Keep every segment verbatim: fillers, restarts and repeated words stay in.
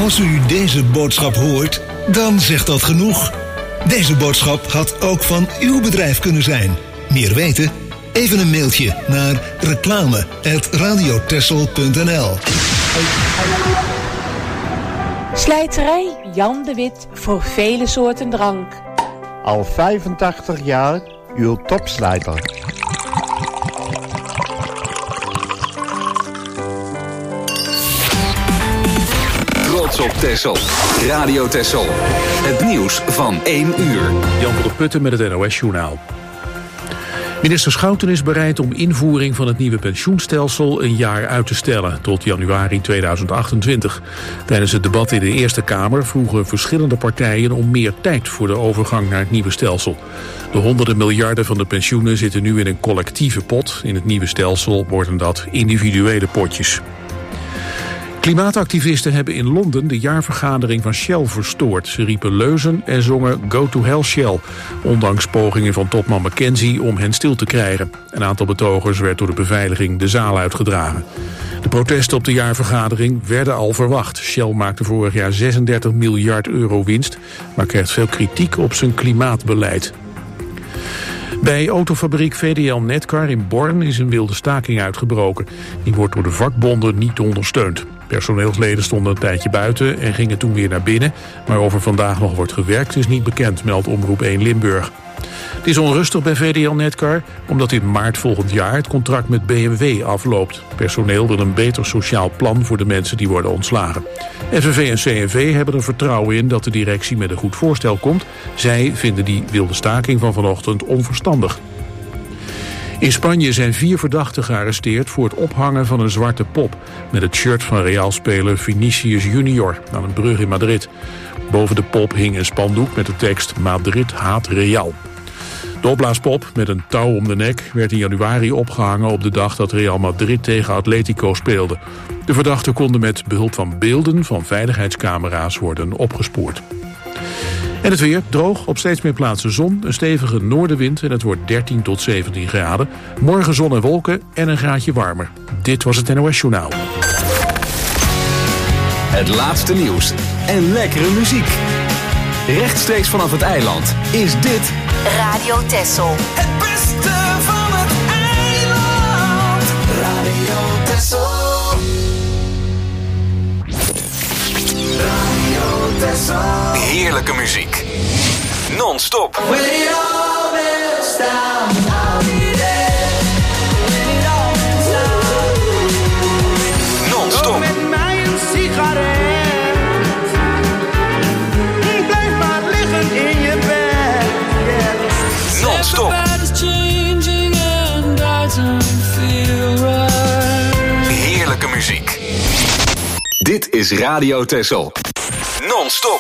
Als u deze boodschap hoort, dan zegt dat genoeg. Deze boodschap had ook van uw bedrijf kunnen zijn. Meer weten? Even een mailtje naar reclame apenstaartje radiotessel punt n l. Slijterij Jan de Wit voor vele soorten drank. Al vijfentachtig jaar uw topslijter. Trots op Texel. Radio Texel. Het nieuws van één uur. Jan van der Putten met het N O S-journaal. Minister Schouten is bereid om invoering van het nieuwe pensioenstelsel een jaar uit te stellen, tot januari tweeduizend achtentwintig. Tijdens het debat in de Eerste Kamer vroegen verschillende partijen om meer tijd voor de overgang naar het nieuwe stelsel. De honderden miljarden van de pensioenen zitten nu in een collectieve pot. In het nieuwe stelsel worden dat individuele potjes. Klimaatactivisten hebben in Londen de jaarvergadering van Shell verstoord. Ze riepen leuzen en zongen Go to Hell Shell, ondanks pogingen van topman McKenzie om hen stil te krijgen. Een aantal betogers werd door de beveiliging de zaal uitgedragen. De protesten op de jaarvergadering werden al verwacht. Shell maakte vorig jaar zesendertig miljard euro winst, maar krijgt veel kritiek op zijn klimaatbeleid. Bij autofabriek V D L Netcar in Born is een wilde staking uitgebroken. Die wordt door de vakbonden niet ondersteund. Personeelsleden stonden een tijdje buiten en gingen toen weer naar binnen. Maar of er vandaag nog wordt gewerkt is niet bekend, meldt Omroep één Limburg. Het is onrustig bij V D L Netcar, omdat in maart volgend jaar het contract met B M W afloopt. Personeel wil een beter sociaal plan voor de mensen die worden ontslagen. F N V en C N V hebben er vertrouwen in dat de directie met een goed voorstel komt. Zij vinden die wilde staking van vanochtend onverstandig. In Spanje zijn vier verdachten gearresteerd voor het ophangen van een zwarte pop met het shirt van Real-speler Vinicius Junior aan een brug in Madrid. Boven de pop hing een spandoek met de tekst Madrid haat Real. De opblaaspop met een touw om de nek werd in januari opgehangen op de dag dat Real Madrid tegen Atletico speelde. De verdachten konden met behulp van beelden van veiligheidscamera's worden opgespoord. En het weer, droog, op steeds meer plaatsen zon, een stevige noordenwind en het wordt dertien tot zeventien graden. Morgen zon en wolken en een graadje warmer. Dit was het N O S-journaal. Het laatste nieuws en lekkere muziek. Rechtstreeks vanaf het eiland is dit Radio Texel. Het beste van het eiland. Radio Texel. Radio Texel. heerlijke muziek. Non-stop. Non-stop. Met mij een sigaret. Blijf maar liggen in je bed. Yeah. Non-stop. Heerlijke muziek. Dit is Radio Texel. Non-stop.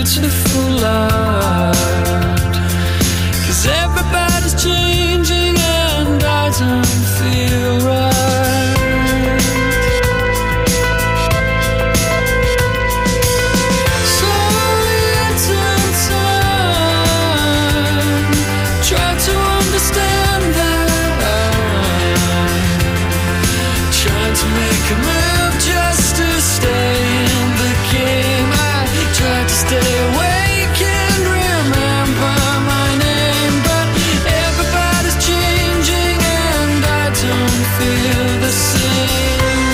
beautiful art. 'Cause everybody's changing and I don't feel right. Slowly into time, try to understand that I'm trying to make a move just to stay in the game. I try to stay awake and remember my name, but everybody's changing and I don't feel the same.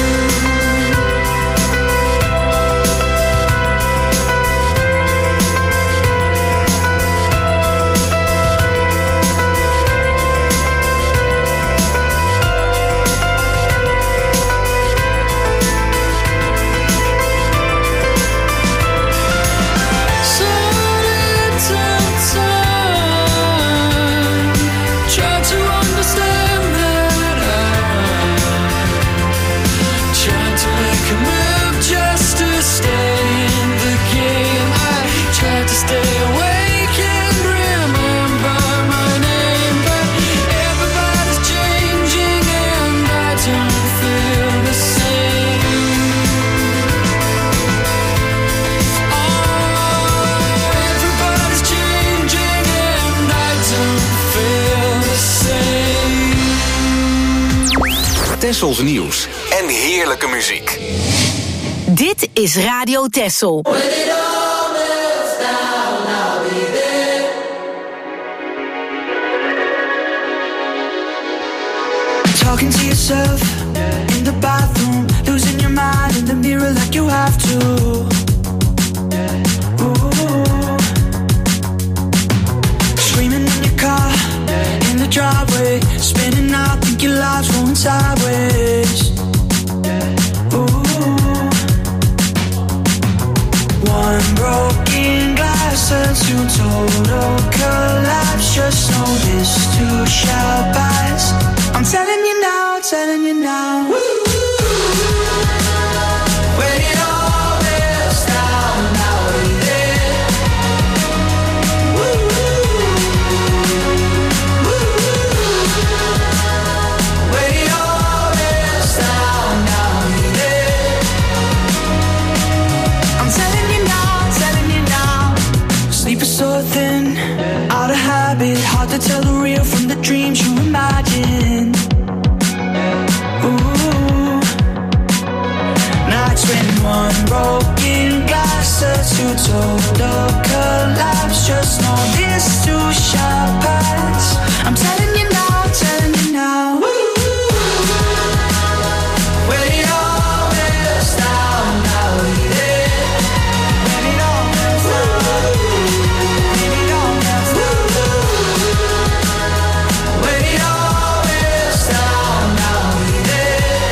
Tessels nieuws en heerlijke muziek. Dit is Radio Tessel. Talking to yourself in the bathroom, losing your mind in the mirror like you have to. Ooh. Screaming in your car, in the driveway, spinning out, think your life's going sideways. Ooh. One broken glass turns to total collapse. Just know this too shall pass. I'm telling you now, telling you now. Woo! When it all melts down, now we're there. Woo! Woo! When it all melts down, now we're there. I'm telling you now, telling you now. Sleep is so thin, out of habit, hard to tell the real from the dreams you imagine. Ooh. Nights when one broken glass turns to total collapse. Just know this too shall pass. I'm telling you now, telling you now. Woo! When it all melts down, now we're there. When it all melts down, when it all melts down, when it all melts down, now we're there.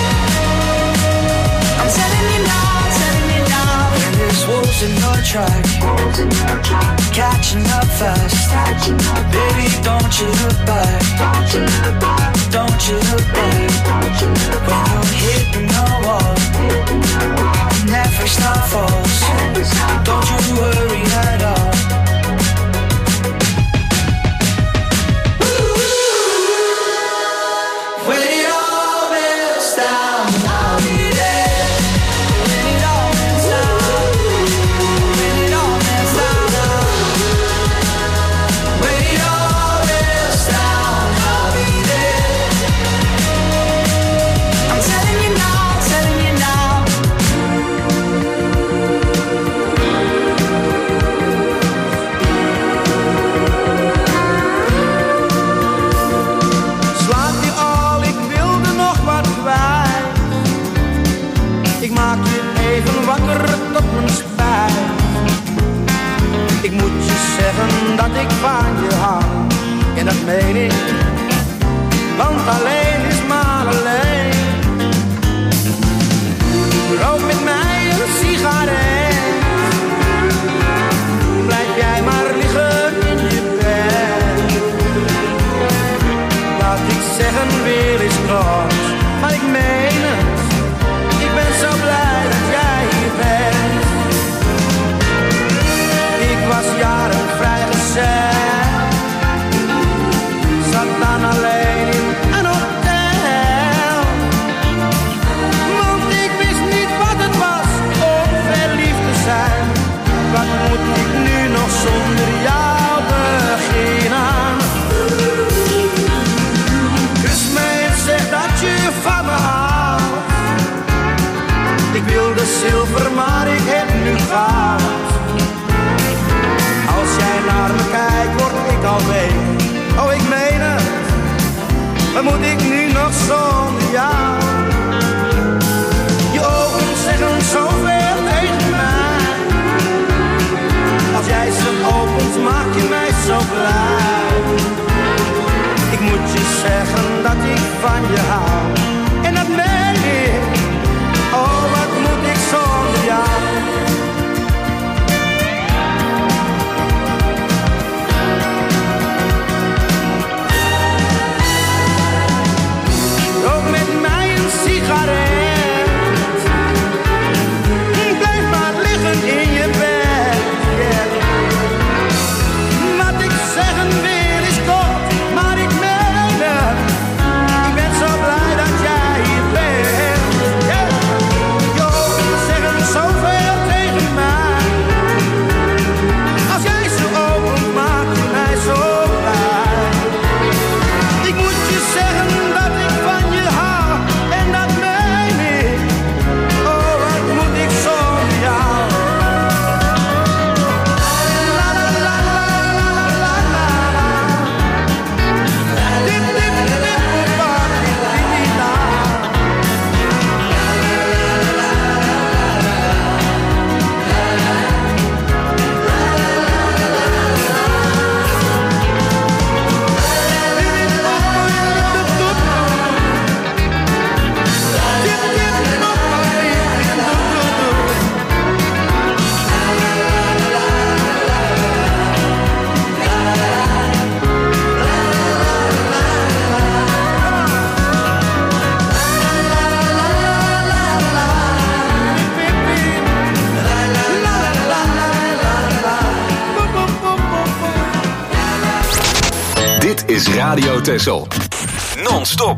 I'm telling you now, telling you now. When there's wolves in your track, catching up fast. Baby, don't you look back, don't you look back. When you're hitting the wall, never stop falls. Don't you worry at all. When it all melts down, I'll be there. When it all melts down, when it all melts down, when it all melts down, I'll be there. I'm telling you now, telling you now. Slaap je al, ik wilde nog wat kwijt. Ik maak je even wakker tot mijn spijt. Ik moet je zeggen dat ik van je hou. En dat meen ik, want alleen is maar alleen. Rook met mij een sigaret. Blijf jij maar liggen in je bed. Laat ik zeggen weer eens kort, maar ik meen het. Ik ben zo blij dat jij hier bent. liever, maar ik heb nu goud. Als jij naar me kijkt, word ik al week. Oh, ik meen het, wat moet ik nu nog zonder jou? Je ogen zeggen zoveel tegen mij. Als jij ze opent, maak je mij zo blij. Ik moet je zeggen dat ik van je hou. En dat meen ik. Oh, wat moet ik zonder jou? Rook met mij een sigaret. Blijf maar liggen in je bed. Yeah. Wat ik zeggen wil is kort, maar ik meen het. Ik ben zo blij dat jij hier bent. Yeah. Je ogen zeggen zoveel tegen mij. Als jij ze opent, maak je mij zo blij. Ik moet je zeggen dat ik van je hou. En dat meen ik. Oh, wat moet ik zonder jou? La la la la la la la la. Dip dip dip pa dip dip da. Dit is Radio Texel. Non-stop.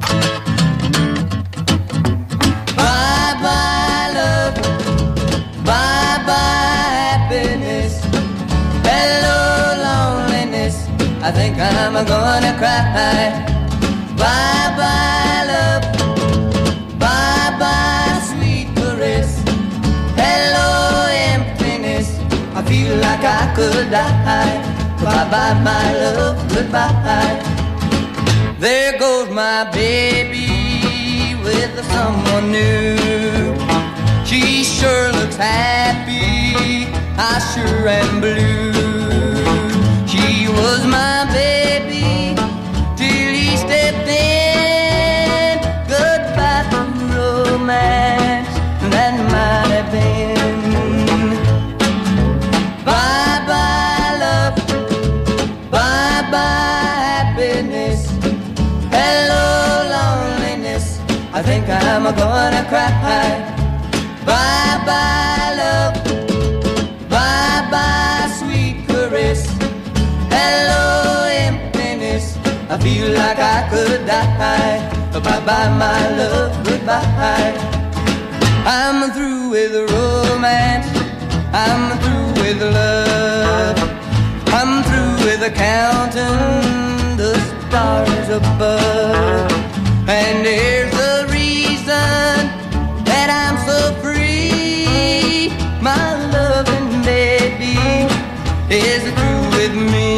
Bye bye love, bye bye happiness, hello loneliness, I think I'm gonna cry. Bye bye love, bye bye sweet caress, hello emptiness, I feel like I could die. Bye bye my love, goodbye. There goes my baby with someone new. She sure looks happy, I sure am blue. She was my baby till he stepped in. Goodbye to romance, that might have been. Bye bye love, bye bye happiness, hello loneliness, I think I'm gonna cry. Bye bye love, bye bye sweet caress, hello emptiness, I feel like I could die. Bye bye my love, goodbye. I'm through with romance, I'm through with love, I'm through with counting the stars above. And here's the reason that I'm so free. My loving baby is through with me.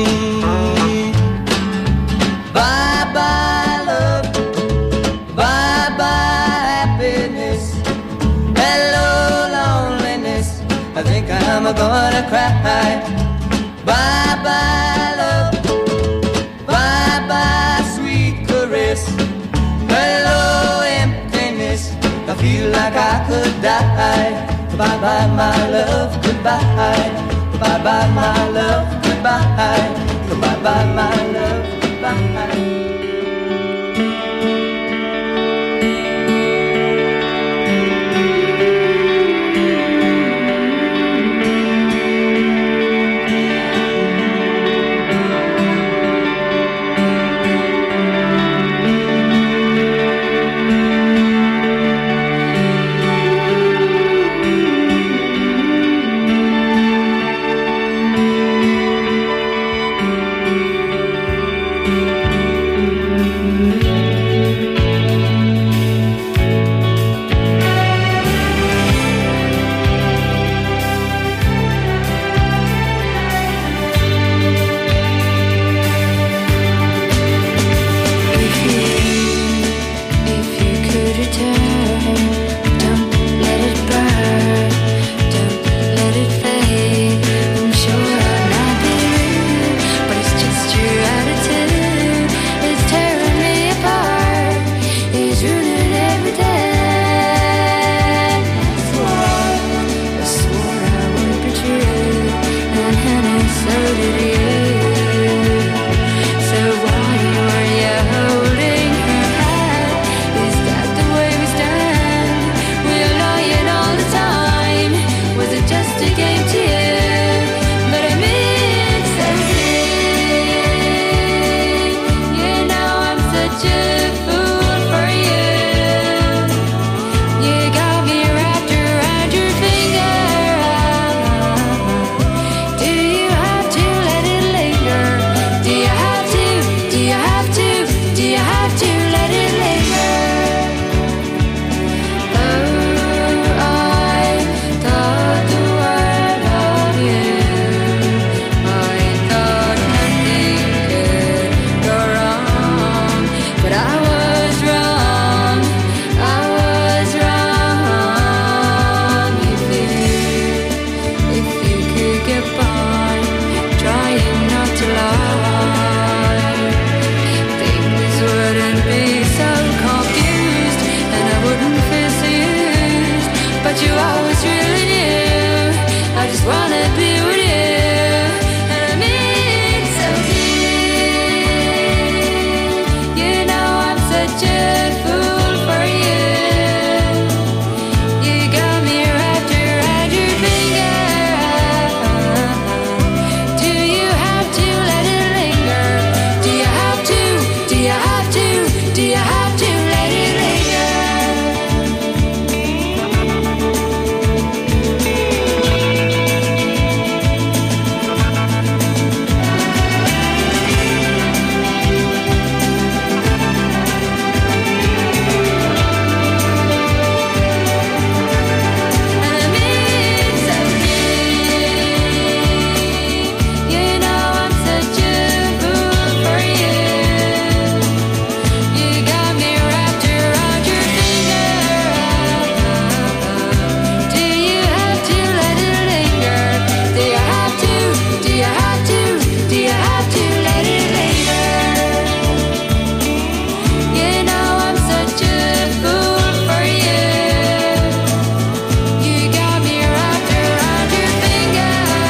Bye bye love, bye bye happiness, hello loneliness, I think I'm gonna cry. Bye bye love, bye bye sweet caress, hello emptiness, I feel like I could die. Bye bye my love, goodbye. Bye bye my love, goodbye. Bye bye my love, goodbye. that you always really knew. I just wanna be with you. And I mean so deep. You know I'm such a fool for you. You got me wrapped around your finger. Do you have to let it linger? Do you have to? Do you have to? Do you have to let it linger? And I mean so deep. You know I'm such a fool for you. You got me wrapped around your finger. Do you have to let it linger? Do you have to? Do you have to? Do you have to let it linger? You know I'm such a fool for you. You got me wrapped around your finger.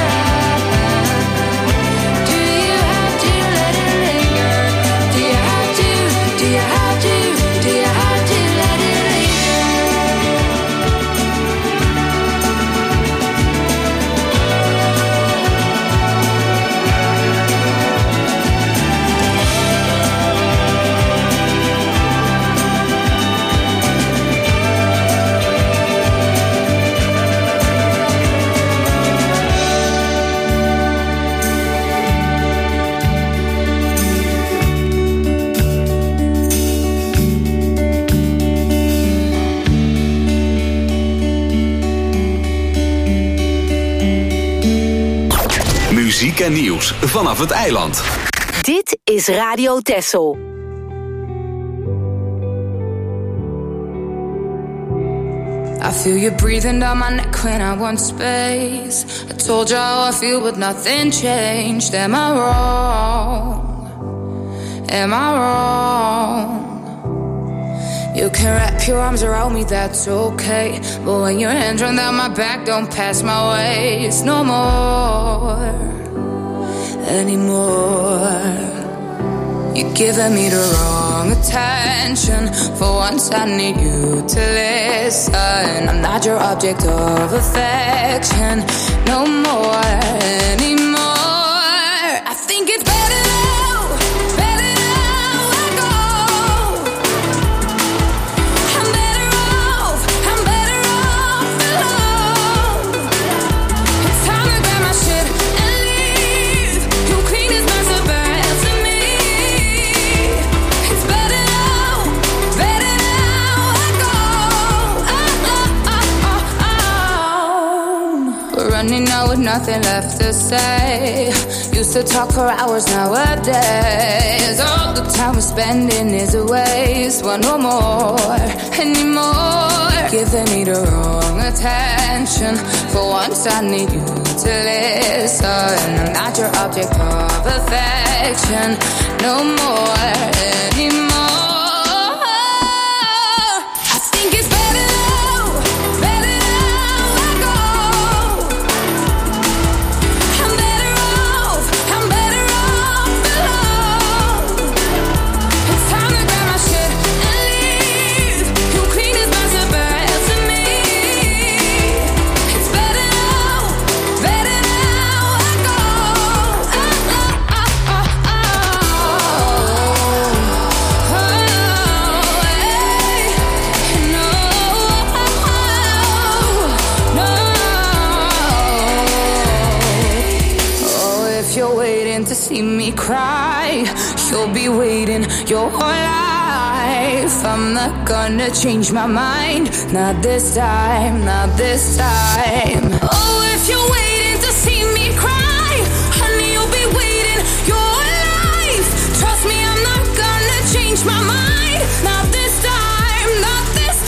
Do you have to let it linger? Do you have to? Do you have to? Do you have to let it linger? Muziek en nieuws vanaf het eiland. Dit is Radio Texel. I feel you breathing down my neck when I want space. I told you how I feel, but nothing changed. Am I wrong? Am I wrong? You can wrap your arms around me, that's okay. But when your hands run down my back, don't pass my waist no more, anymore. You're giving me the wrong attention. For once I need you to listen. I'm not your object of affection no more, anymore. I think it's better now, better now I go. I'm better off, I'm better off alone. It's time to grab my shit and leave. You clean as my bad to me. It's better now, better now I go. Oh, oh, oh, oh. We're running out with nothing left to say. Used to talk for hours nowadays. All the time we're spending is a waste. Want no more, anymore. Giving me the wrong attention. For once I need you to listen. I'm not your object of affection no more, anymore. I think it's better now, better now I go. I'm better off, I'm better off alone. It's time to grab my shit and leave. You clean as my bad to me. It's better now, better now I go. Oh, oh, oh, oh, oh. Oh, hey. No, no. Oh, if you're waiting to see me cry, you'll be waiting your whole life. I'm not gonna change my mind. Not this time, not this time. Oh, if you're waiting to see me cry, honey, you'll be waiting your life. Trust me, I'm not gonna change my mind. Not this time, not this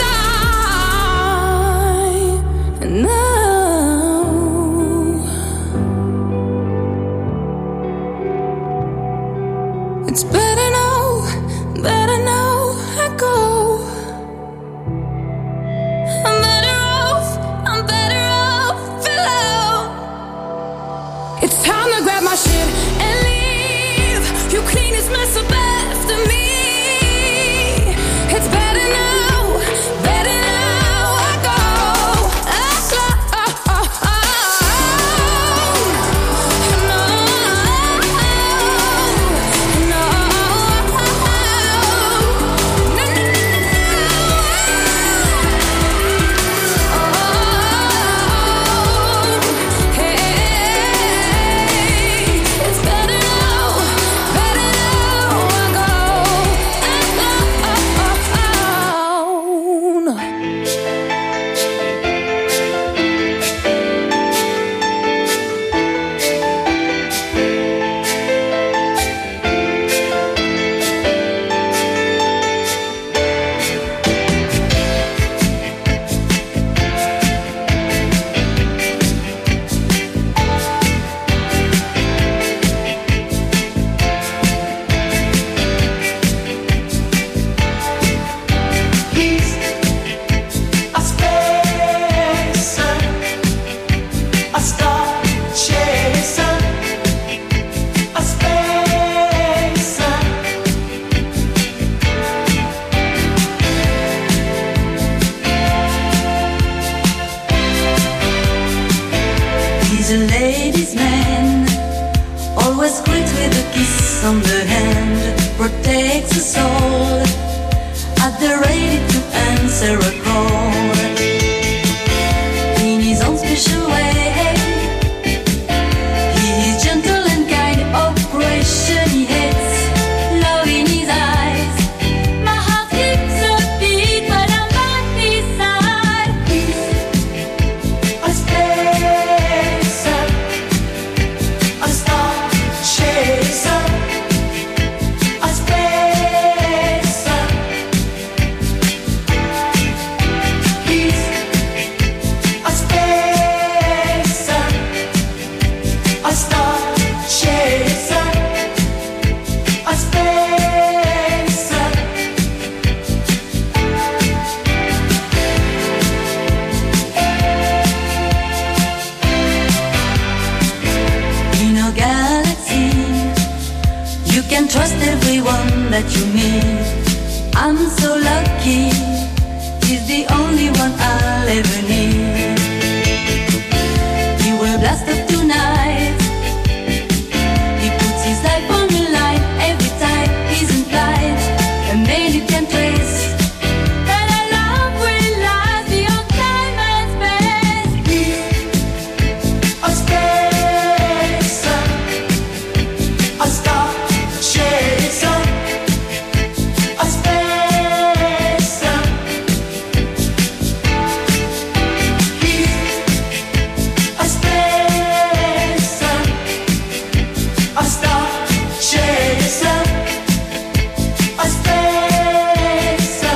time. No. It's better now, better now I go. I'm better off, You clean this mess up after me. It's better now, better now I go. Oh, oh, oh, oh, oh. No, no, no, it's better now, better now I go. He's a ladies' man, always greet with a kiss on the hand, protects us all, at the ready to answer a call. In his own special way, he is gentle and kind, operation he hates, love in his eyes. My heart keeps a beat when I'm by his side. He's a spacer, a star chaser, a spacer. He's a spacer, a star chaser, a spacer. In a galaxy, you can trust everyone that you meet. I'm so lucky, he's the only one I'll ever need. He will blast up tonight, he puts his life on the line every time he's in flight. And then you can trace that our love will last beyond time and space. He's a spacer, a star chaser, a spacer. He's a spacer, a star chaser, a spacer.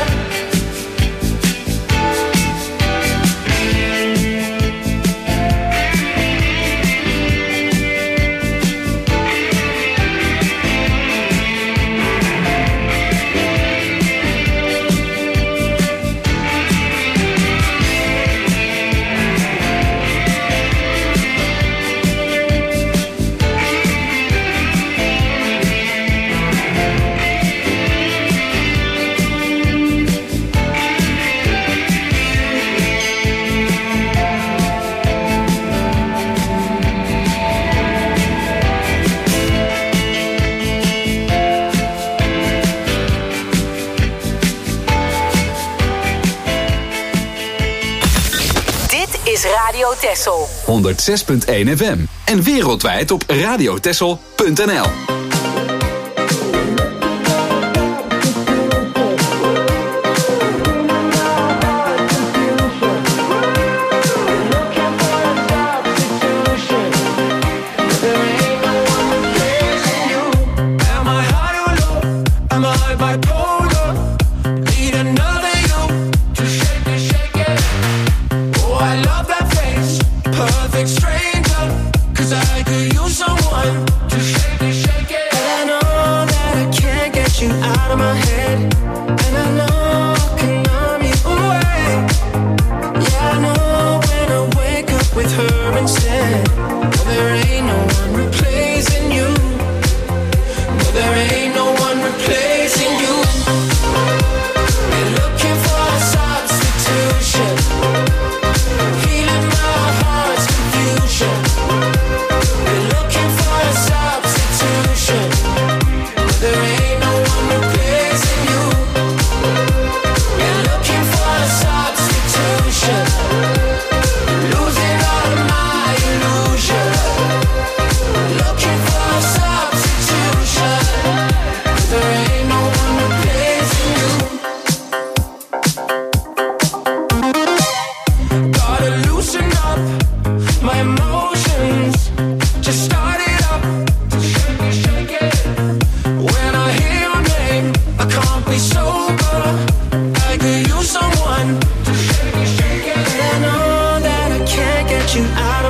Dit is Radio Texel. honderdzes punt één F M. En wereldwijd op radiotexel punt n l. Am I high or low? Am I bipolar? Need another you to shake it, shake it. Oh, I love that face, perfect stranger. 'Cause I could use someone to shake it, shake it.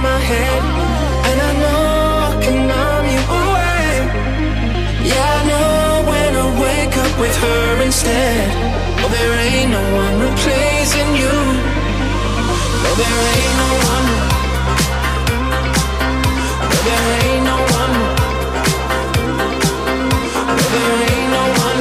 my head, and I know I can numb you away. Yeah, I know when I wake up with her instead. Oh, there ain't no one replacing you. No, there ain't no one. No, there ain't no one. No, there ain't no one.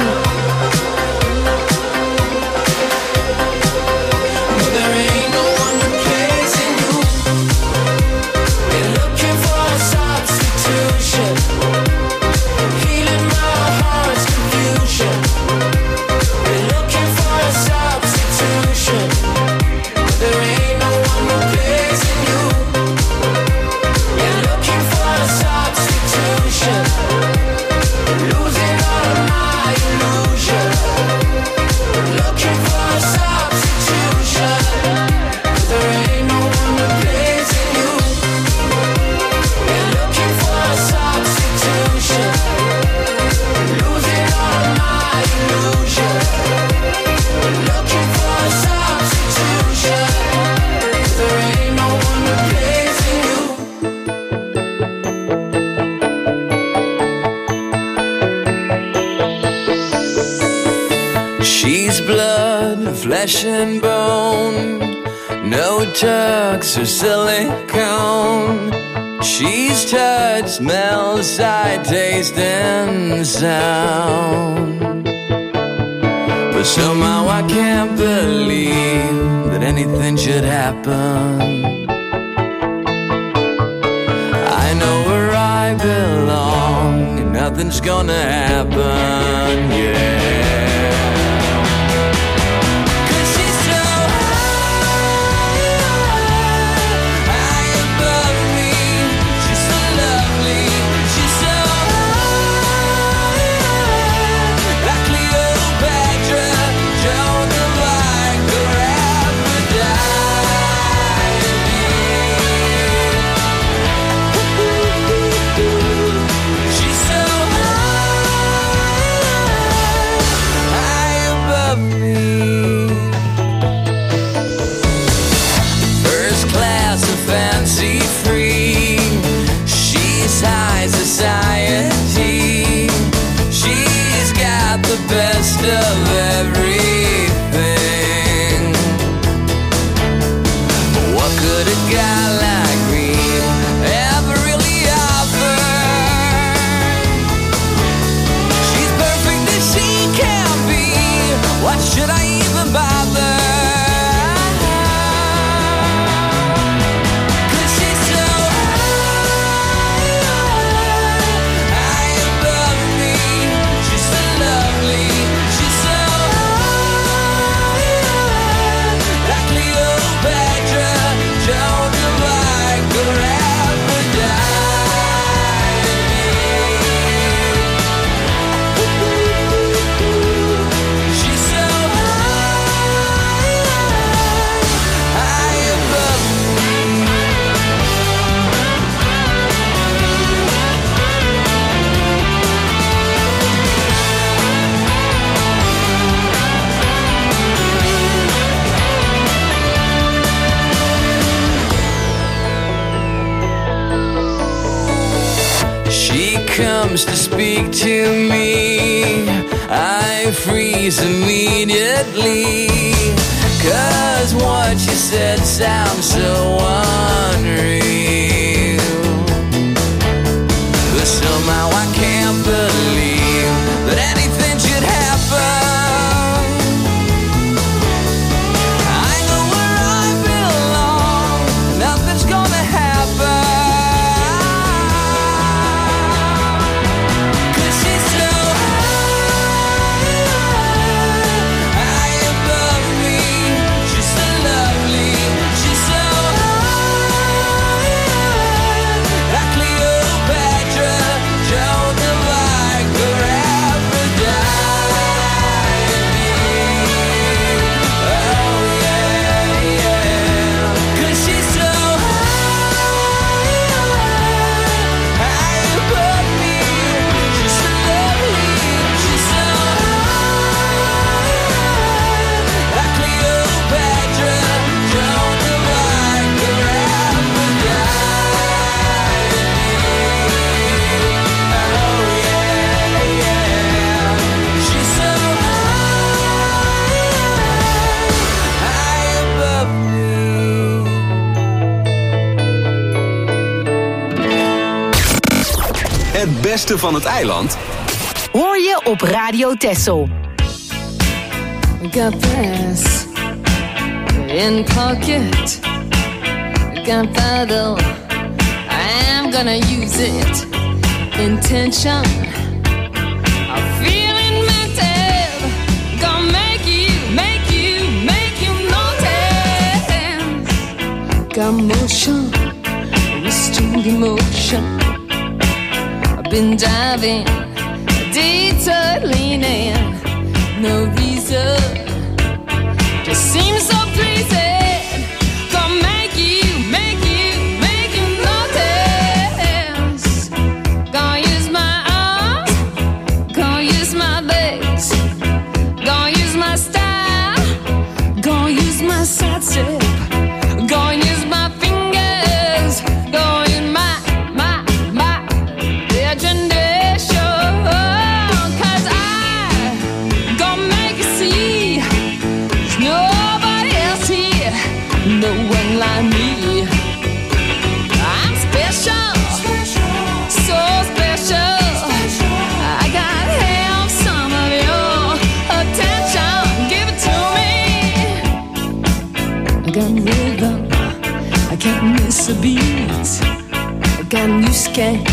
No, there ain't no one replacing you. We're looking for a substitution, healing my heart's confusion. We're looking for a substitution. There ain't no one replacing you. We're looking for a substitution, losing all of my illusion. Looking for a substitution. There ain't no one replacing you. We're looking for a substitution, losing all of my illusion. Looking for a substitution. There ain't no one replacing you. She's blood, flesh and bone, no tucks or silicone. She's touch, smell, sight, taste and sound. But somehow I can't believe that anything should happen. I know where I belong and nothing's gonna happen, yeah. Society, she's got the best of everything. What could a guy like me ever really offer? She's perfect as she can be. What should I even bother? Comes to speak to me, I freeze immediately, 'cause what you said sounds so unreal. But somehow I can't believe that anything should happen. I know where I belong, nothing's gonna happen. She's so beste van het eiland hoor je op Radio Texel. Gunpowder in pocket. Gunpowder, I'm gonna use it. Intention of feeling mental. Gonna make you, make you, make you notice. Got motion, restrained emotion. I've been diving, detour leaning. No reason, just seems so pleasing. Gonna make you, make you, make you notice. Gonna use my arms, gonna use my legs, gonna use my style, gonna use my side step, gonna use my fingers, gonna use my, my, my imagination. No one like me. I'm special, so special. I got half some of your attention. Give it to me. I got rhythm, I can't miss a beat. I got a new skank,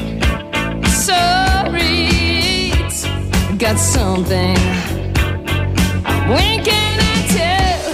sorry. I got something I'm winking at you.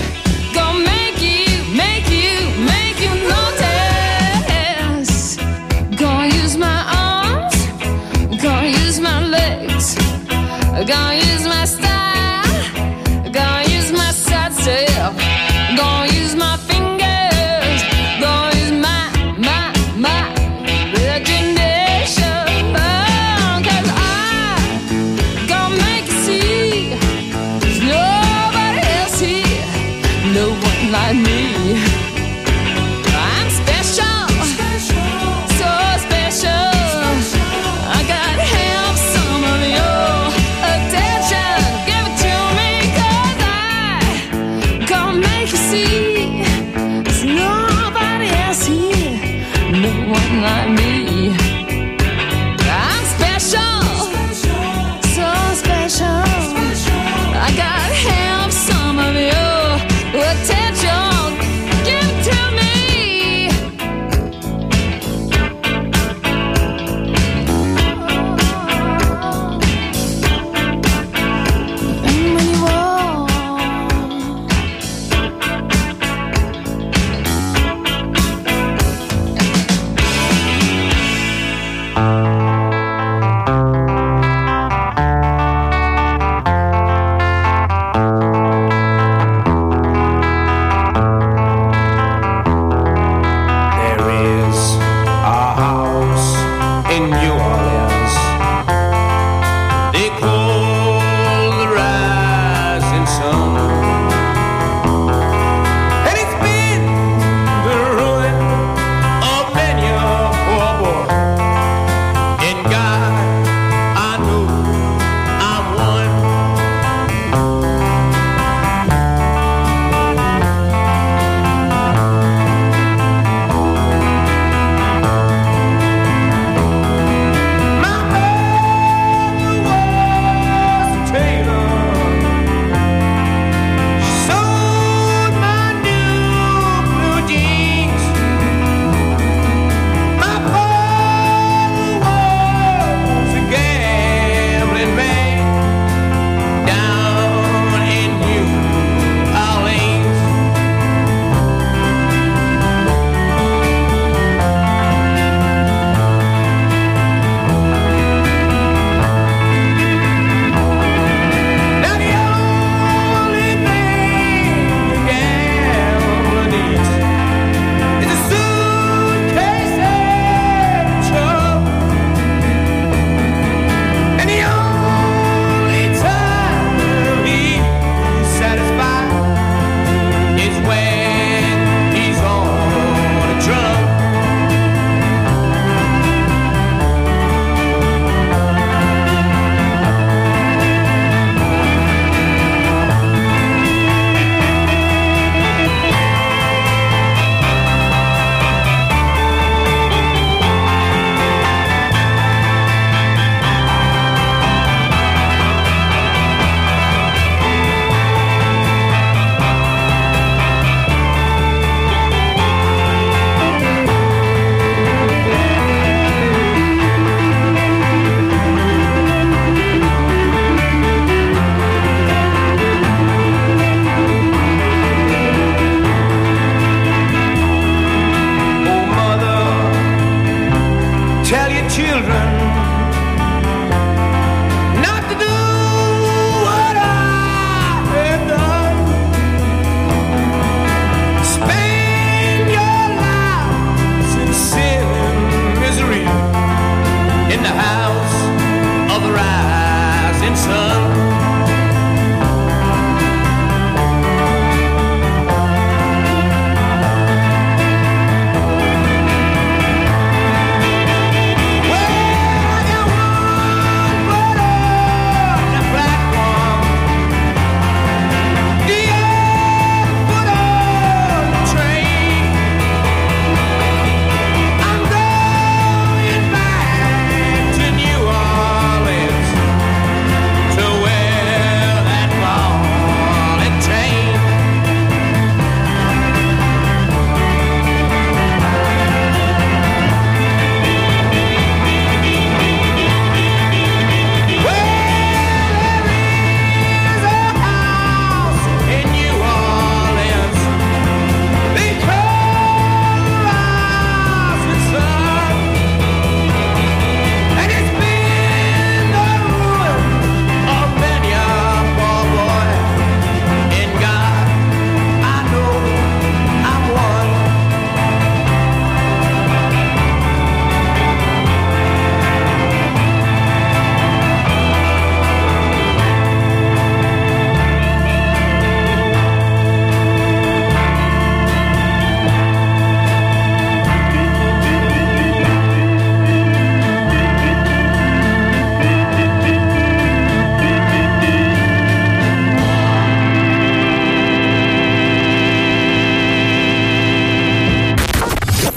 Gonna use my style, gonna use my side step, gonna use my fingers, gonna use my, my, my imagination. Oh, 'cause I gonna make you see there's nobody else here, no one like me. I'm special, so special. I got half some of your attention, give it to me, 'cause I gonna make you see there's nobody else here, no one like me. I'm special, so special. I got half some of your attention, give it to me.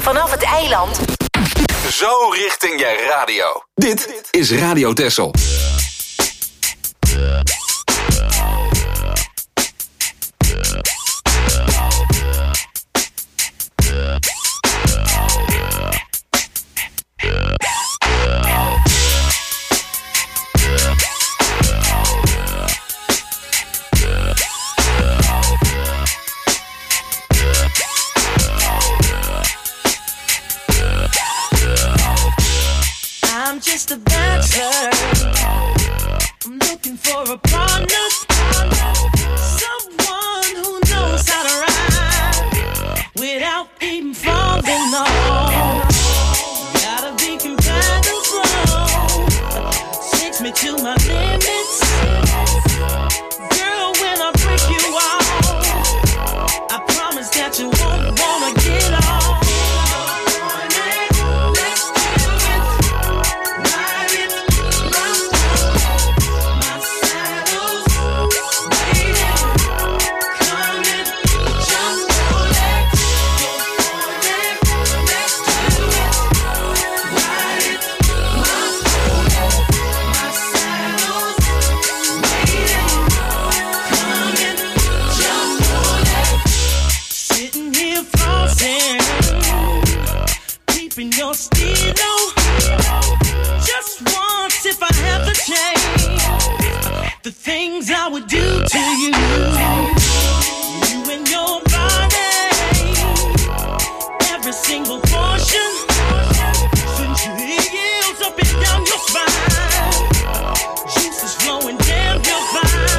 vanaf het eiland. Zo richting je radio. Dit is Radio Texel. I'm just a bachelor. I'm looking for a partner, someone who knows how to ride without even falling off. Gotta be compatible, takes me to my limits. Girl, when I break you off, I promise that you won't wanna get off. Your stilo, just once if I have the chance, the things I would do to you, you and your body, every single portion, since your heels up and down your spine, juices flowing down your spine.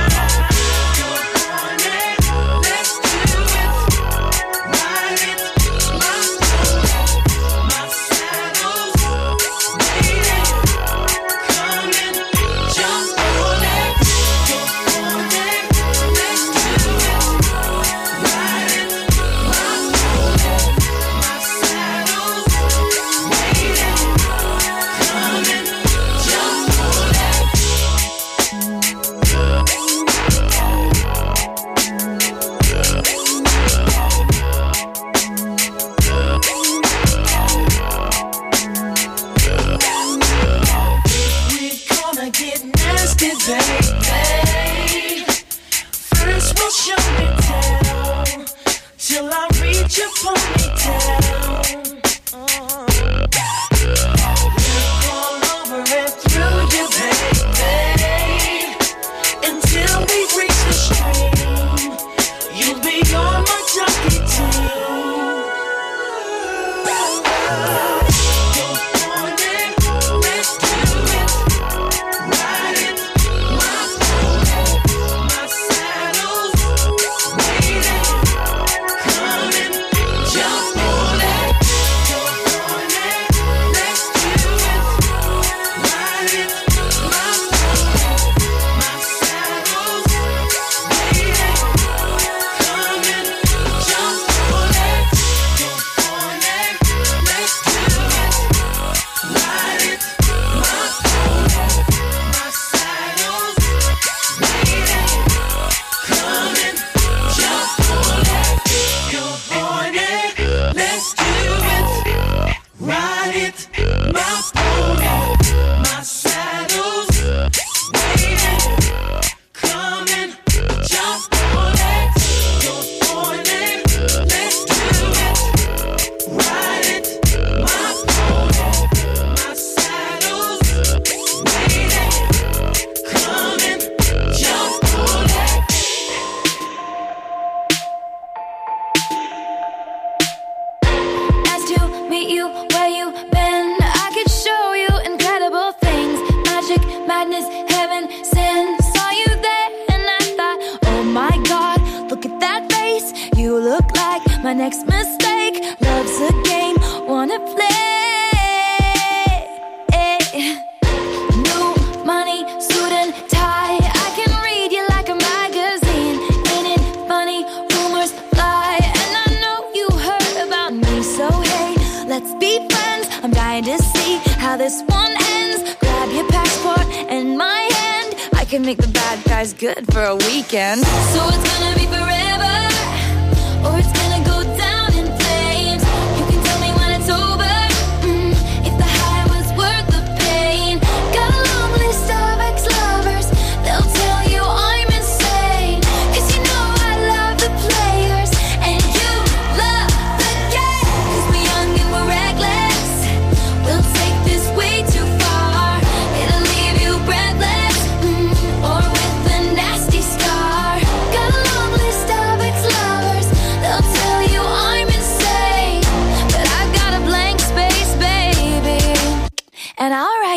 Make the bad guys good for a weekend. So it's gonna be forever, or it's gonna go down in flames. You can tell me when it's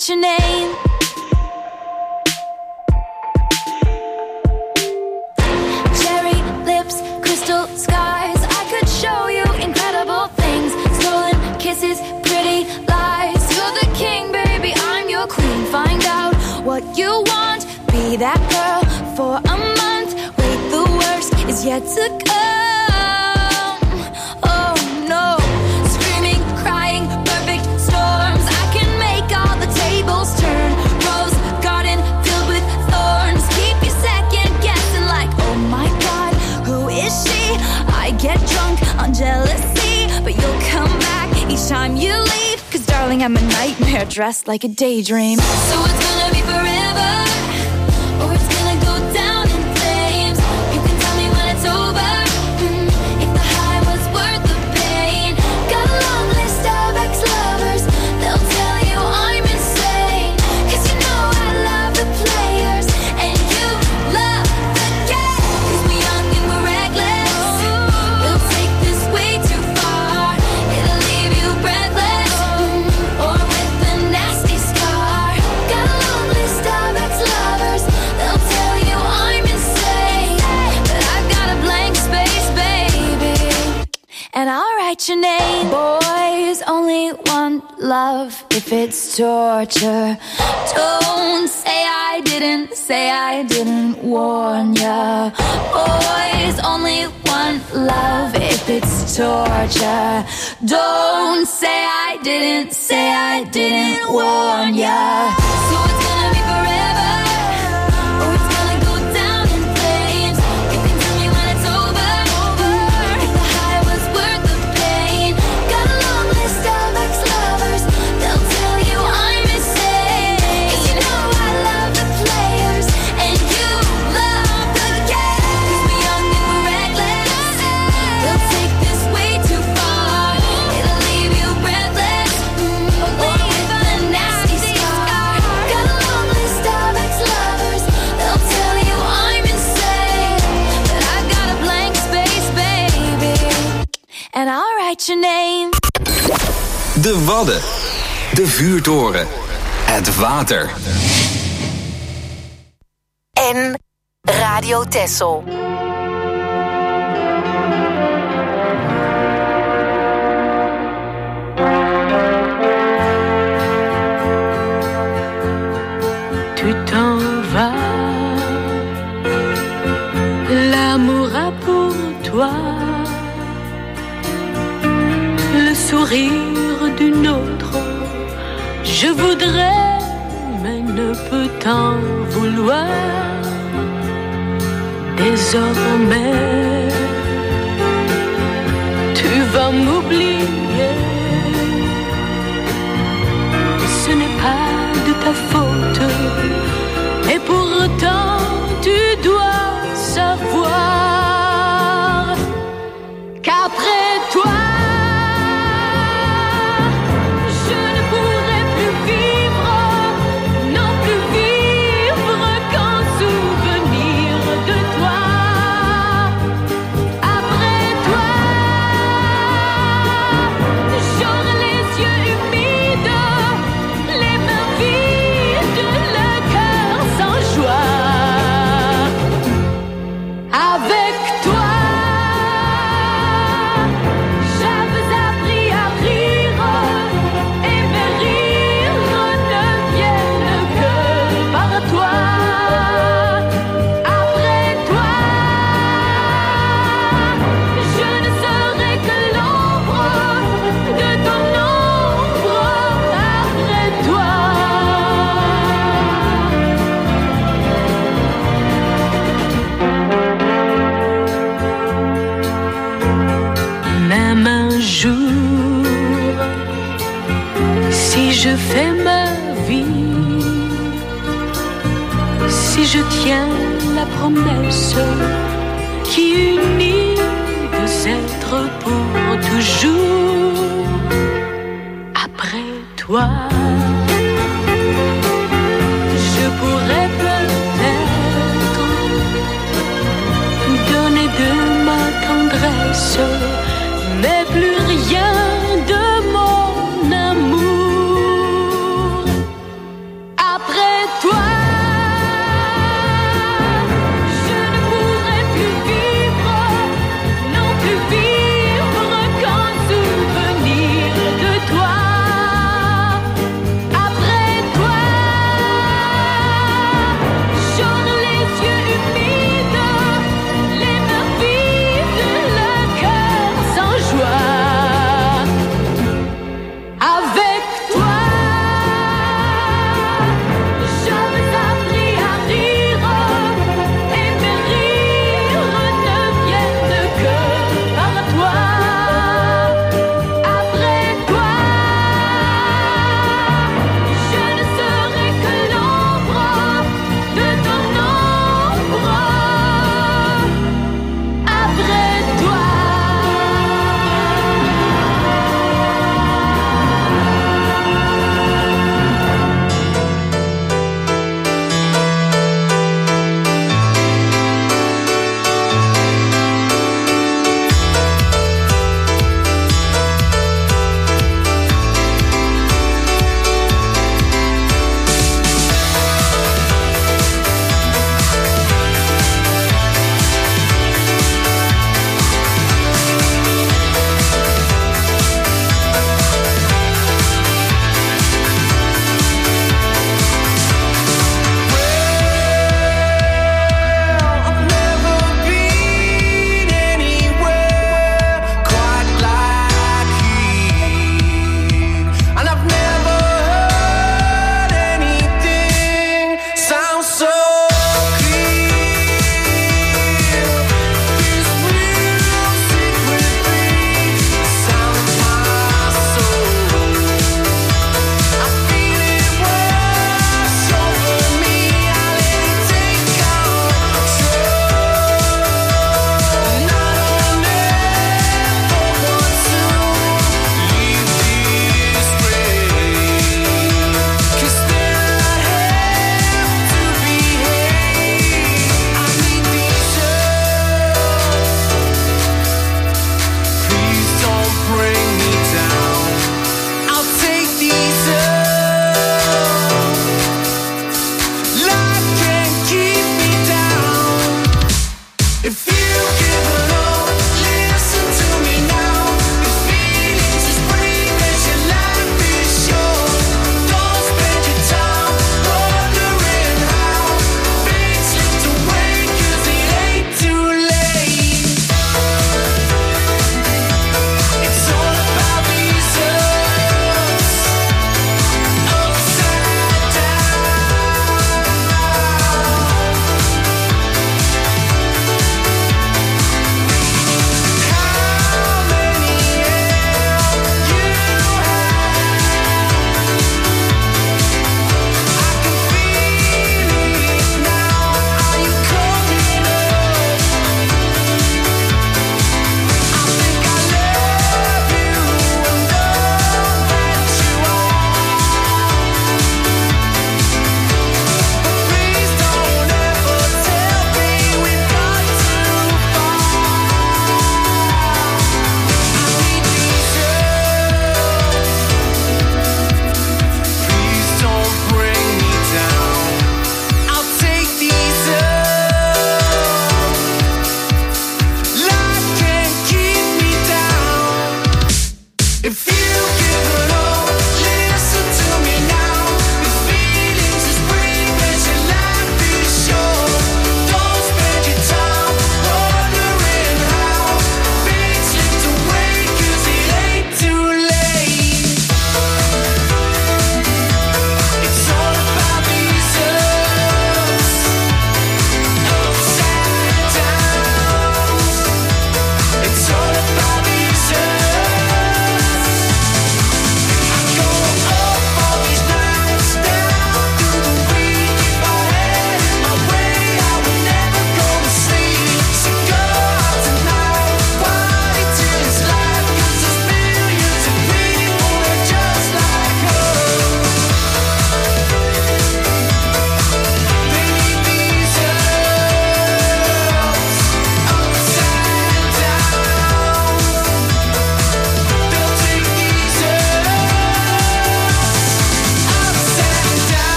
write your name. Cherry lips, crystal skies. I could show you incredible things. Stolen kisses, pretty lies. You're the king, baby, I'm your queen. Find out what you want. Be that girl for a month. Wait, the worst is yet to come. Oh no. Screaming, crying, perfect storms. I can make all the tables turn. Rose garden filled with thorns. Keep you second guessing like, oh my God, who is she? I get drunk on jealousy, but you'll come back each time you leave. Cause darling, I'm a nightmare dressed like a daydream. So it's gonna be forever, or it's gonna go down in flames. You can tell me when it's over, mm, if the high was worth the pain. Got a long list of ex-lovers, they'll tell you I'm insane. Cause you know I love the players, and you love the game. Cause we're young and we're reckless, we'll take this way too far. It'll leave you breathless, mm, or with a nasty scar. Got a long list of ex-lovers, they'll tell you I'm insane. But I've got a blank space, baby, and I'll write your name. Boys only want love if it's torture. Don't say I didn't, say I didn't warn ya. Boys only want love if it's torture. Don't say I didn't, say I didn't warn ya. So it's gonna be forever, or it's gonna go down in flames. You can tell me when it's over, if the high was worth the pain. Got a long list of ex-lovers, they'll tell you I'm insane. Cause you know I love the players, and you love the game. Cause we're young and we're reckless, we'll take this way too far. It'll leave you breathless, mm, or with a nasty scar. Got a long list of ex-lovers, they'll tell you I'm insane. But I've got a blank space, baby, and I'll write your name. De Wadden. De vuurtoren. Het water. En Radio Texel. Tu t'en vas, l'amour a pour toi le sourire d'une autre. Je voudrais, mais ne peux t'en vouloir. Désormais, tu vas m'oublier. Ce n'est pas de ta faute, et pourtant tu dois savoir qu'après toi, je ne pourrai plus vivre, non plus vivre qu'en souvenir de toi. Après toi, j'aurai les yeux humides, les mains vides, le cœur sans joie. Avec toi, j'avais appris à rire, et mes rires ne viennent que par toi. Après toi, je ne serai que l'ombre de ton ombre. Après toi, même un jour, si je fais ma vie, si je tiens la promesse qui unit deux êtres pour toujours, après toi, je pourrais peut-être donner de ma tendresse, mais plus rien de mon amour.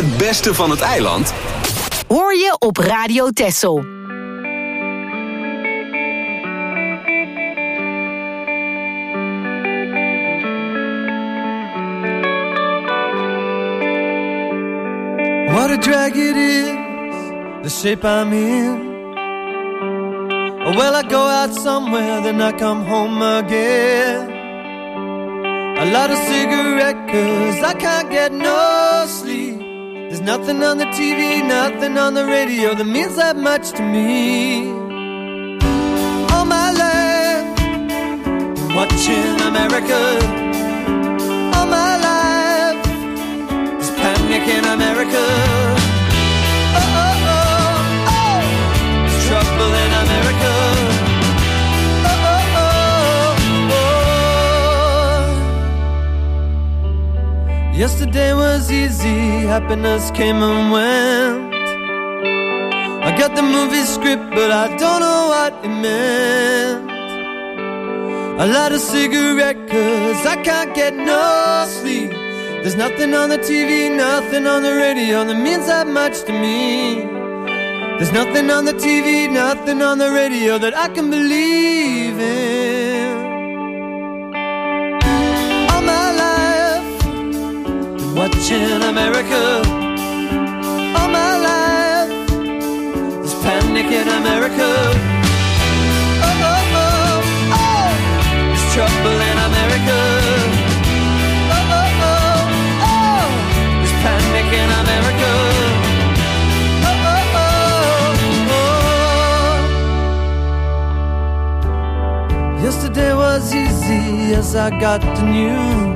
Het beste van het eiland hoor je op Radio Texel. What a drag it is, the shape I'm in. Well, I go out somewhere, then I come home again. A lot of cigarette, cause I can't get no sleep. There's nothing on the T V, nothing on the radio that means that much to me. All my life, watching America. All my life, there's panic in America. Oh, oh, oh, oh, there's trouble in America. Oh, oh, oh, oh. Yesterday was easy, happiness came and went. I got the movie script, but I don't know what it meant. A lot of cigarette, cause I can't get no sleep. There's nothing on the T V, nothing on the radio that means that much to me. There's nothing on the T V, nothing on the radio that I can believe in. All my life, been watching America. All my life, there's panic in America. Oh, oh, oh, oh, there's trouble in America. Oh, oh, oh, oh, there's panic in America. Oh, oh, oh, oh. Yesterday was easy as I got the news.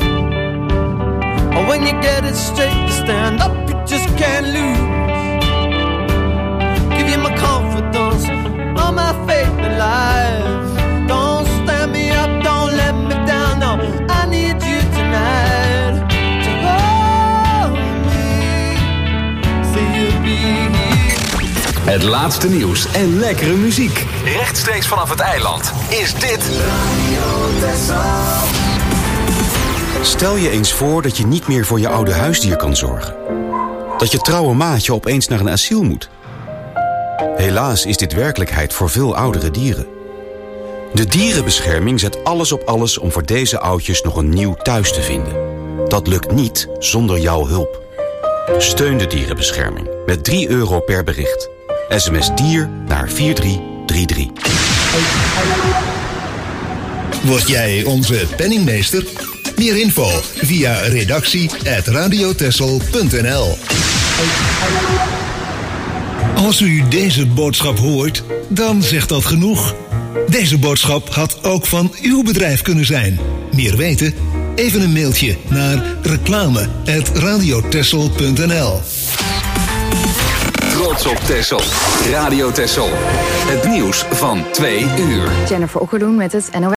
Oh, when you get it straight, you stand up, you just can't lose. Give you my confidence, all my faith in life. Don't stand me up, don't let me down, no. I need you tonight to hold me, say you'll be here. Het laatste nieuws en lekkere muziek. Rechtstreeks vanaf het eiland is dit Radio Texel. Stel je eens voor dat je niet meer voor je oude huisdier kan zorgen. Dat je trouwe maatje opeens naar een asiel moet. Helaas is dit werkelijkheid voor veel oudere dieren. De dierenbescherming zet alles op alles om voor deze oudjes nog een nieuw thuis te vinden. Dat lukt niet zonder jouw hulp. Steun de dierenbescherming met drie euro per bericht. S M S dier naar vier drie drie drie. Word jij onze penningmeester? Meer info via redactie at radiotexel punt n l. Als u deze boodschap hoort, dan zegt dat genoeg. Deze boodschap had ook van uw bedrijf kunnen zijn. Meer weten? Even een mailtje naar reclame at radiotexel punt n l. Trots op Texel. Radio Texel. Het nieuws van twee uur. Jennifer Okkeloen met het N O S.